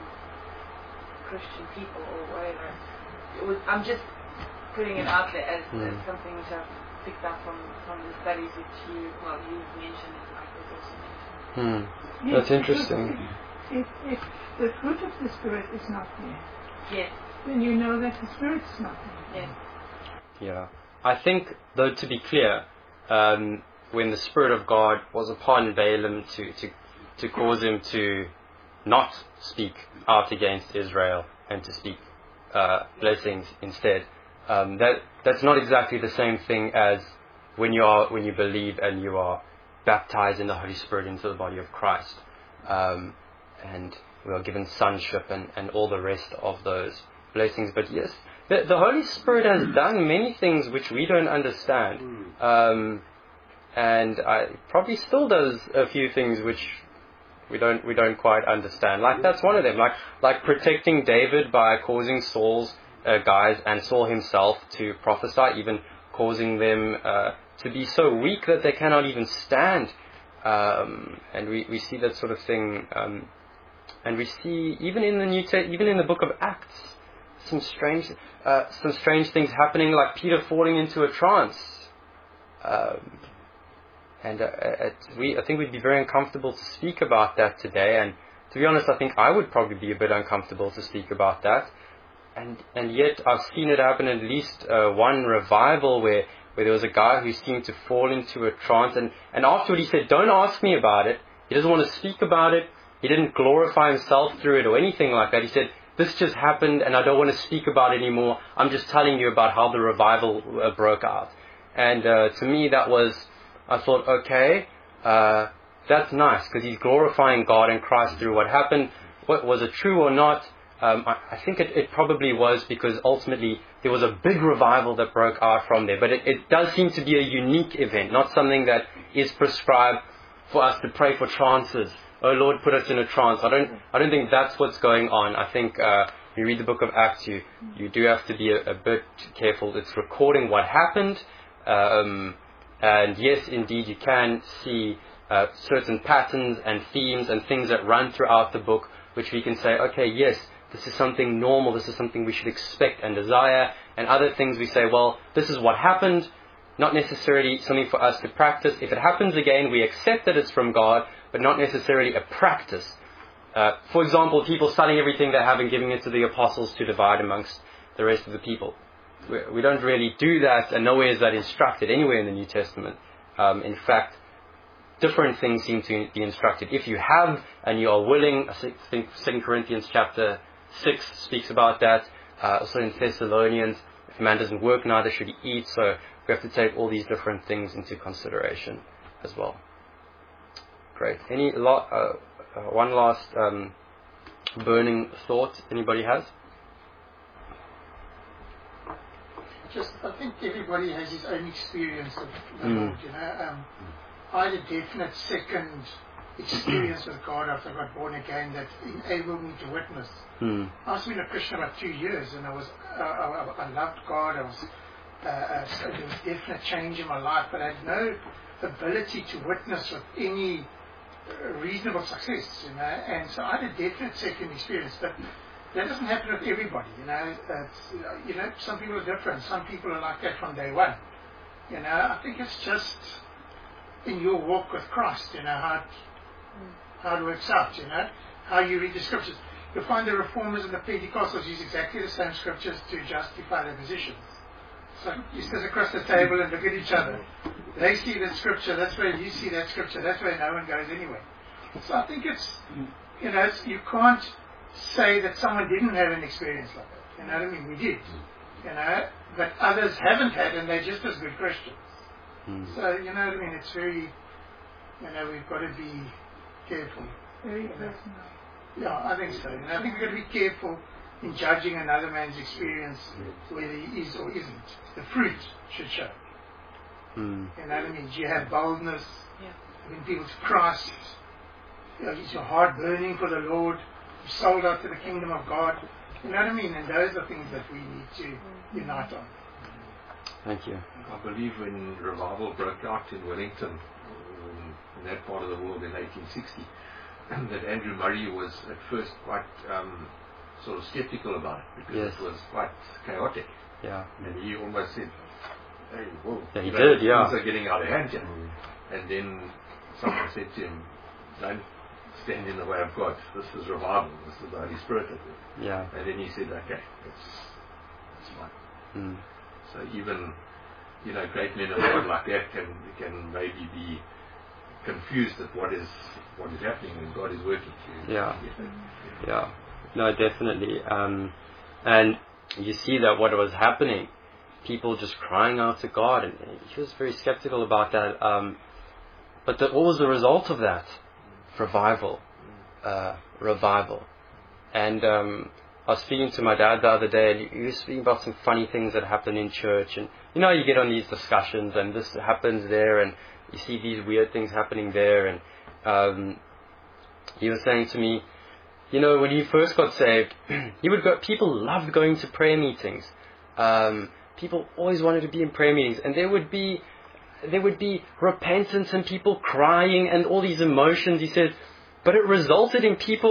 Christian people or whatever. It was, I'm just putting it out there as, mm. as something which I've picked up from, from the studies which you, well, you mentioned and Michael's also mentioned. Hmm. Yes, That's interesting. If, if the fruit of the Spirit is not there, Yes, then you know that the Spirit is not there. yes. Yeah. I think, though, to be clear, um, when the Spirit of God was upon Balaam to, to, to cause him to not speak out against Israel and to speak uh, blessings instead, um, that that's not exactly the same thing as when you are when you believe and you are baptized in the Holy Spirit into the body of Christ, um, and we are given sonship and, and all the rest of those blessings. But yes, the, the Holy Spirit has done many things which we don't understand, um, and I, probably still does a few things which we don't we don't quite understand. Like that's one of them. Like like protecting David by causing Saul's uh, guys and Saul himself to prophesy, even causing them uh, to be so weak that they cannot even stand. Um, and we, we see that sort of thing. Um, and we see even in the New Te- even in the book of Acts, some strange, uh, some strange things happening, like Peter falling into a trance. Um, and uh, it, we, I think we'd be very uncomfortable to speak about that today. And to be honest, I think I would probably be a bit uncomfortable to speak about that. And and yet I've seen it happen at least uh, one revival where, where there was a guy who seemed to fall into a trance. And, and afterward he said, don't ask me about it. He doesn't want to speak about it. He didn't glorify himself through it or anything like that. He said, this just happened and I don't want to speak about it anymore. I'm just telling you about how the revival uh, broke out. And uh, to me that was, I thought, okay, uh, that's nice because he's glorifying God and Christ through what happened. What, was it true or not? Um, I, I think it, it probably was, because ultimately there was a big revival that broke out from there. But it, it does seem to be a unique event, not something that is prescribed for us to pray for trances. Oh Lord, put us in a trance. I don't, I don't think that's what's going on. I think uh, you read the book of Acts, you, you do have to be a, a bit careful. It's recording what happened. Um, and yes, indeed, you can see uh, certain patterns and themes and things that run throughout the book, which we can say, okay, yes, this is something normal, this is something we should expect and desire. And other things we say, well, this is what happened, not necessarily something for us to practice. If it happens again, we accept that it's from God, but not necessarily a practice. Uh, for example, people selling everything they have and giving it to the apostles to divide amongst the rest of the people. We, we don't really do that, and nowhere is that instructed anywhere in the New Testament. Um, in fact, different things seem to be instructed. If you have and you are willing, I think Second Corinthians chapter six speaks about that. Uh, also in Thessalonians, if a man doesn't work, neither should he eat. So we have to take all these different things into consideration as well. Great. Any lo- uh, uh, one last um, burning thought anybody has? Just, I think everybody has his own experience of the Mm. Lord, you know. Um, I had a definite second experience with God after I got born again that enabled me to witness. Mm. I was been a Christian about two years, and I was uh, I, I loved God. I was uh, uh, so there was definite change in my life, but I had no ability to witness with any uh, reasonable success, you know. And so I had a definite second experience, but that doesn't happen with everybody, you know. It's, you know, some people are different. Some people are like that from day one. You know, I think it's just in your walk with Christ, you know, how it, how it works out, you know, how you read the scriptures. You'll find the Reformers and the Pentecostals use exactly the same scriptures to justify their positions. So you sit across the table and look at each other. They see that scripture, that's where you see that scripture, that's where no one goes anyway. So I think it's, you know, it's, you can't say that someone didn't have an experience like that. You know what I mean? We did. You know, but others haven't had, and they're just as good Christians. Mm. So, you know what I mean? It's very, you know, we've got to be careful. Very you know. personal. Yeah, I think so. And I think we've got to be careful in judging another man's experience, whether he is or isn't. The fruit should show. Mm. You know what I mean? Do you have boldness? Yeah. Bring people to Christ? You know, is your heart burning for the Lord? You sold out to the kingdom of God? You know what I mean? And those are things that we need to unite on. Thank you. I believe when revival broke out in Wellington, um, in that part of the world in eighteen sixty, that Andrew Murray was at first quite um, sort of skeptical about it, because Yes. it was quite chaotic. Yeah. And he almost said, hey, whoa, Yeah, he you know, did, yeah. things are getting out of hand here. And then someone said to him, don't stand in the way of God. This is revival. This is the Holy Spirit. Yeah. And then he said, okay, it's, it's fine. Mm. So even, you know, great men of God like that can can maybe be confused at what is what is happening when God is working. Yeah. Yeah. No, definitely. Um, and you see that what was happening, people just crying out to God, and he was very skeptical about that. Um, but the, what was the result of that? Revival. Uh, revival. And um, I was speaking to my dad the other day, and he was speaking about some funny things that happen in church. And you know, you get on these discussions, and this happens there, and you see these weird things happening there. And um, he was saying to me, you know, when he first got saved, he would go. People loved going to prayer meetings. Um, people always wanted to be in prayer meetings, and there would be there would be repentance and people crying and all these emotions. He said, but it resulted in people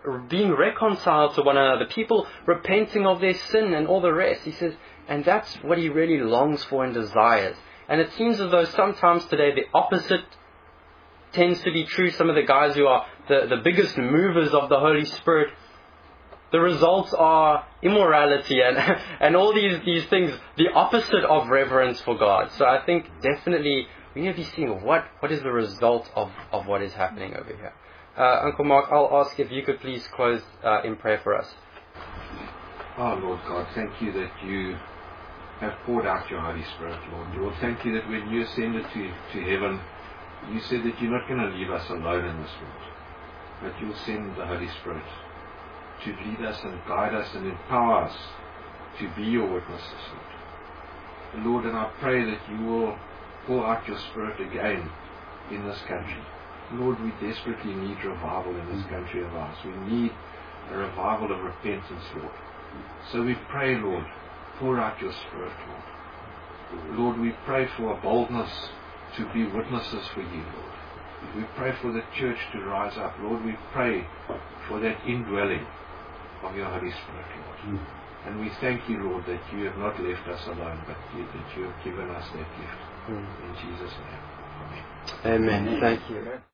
being reconciled to one another, people repenting of their sin and all the rest. He says, and that's what he really longs for and desires. And it seems as though sometimes today the opposite tends to be true. Some of the guys who are the, the biggest movers of the Holy Spirit, the results are immorality and and all these, these things, the opposite of reverence for God. So I think definitely we need to be seeing what, what is the result of, of what is happening over here. Uh, Uncle Mark, I'll ask if you could please close uh, in prayer for us. Oh, Lord God, thank you that you have poured out your Holy Spirit, Lord. Lord, thank you that when you ascended to, to heaven, you said that you're not going to leave us alone in this world, but you'll send the Holy Spirit to lead us and guide us and empower us to be your witnesses, Lord. Lord, and I pray that you will pour out your Spirit again in this country. Lord, we desperately need revival in this country of ours. We need a revival of repentance, Lord. So we pray, Lord, pour out your Spirit, Lord. Lord, we pray for a boldness to be witnesses for you, Lord. We pray for the church to rise up. Lord, we pray for that indwelling of your Holy Spirit, Lord. Mm. And we thank you, Lord, that you have not left us alone, but you, that you have given us that gift. Mm. In Jesus' name. Amen. Amen. Thank you.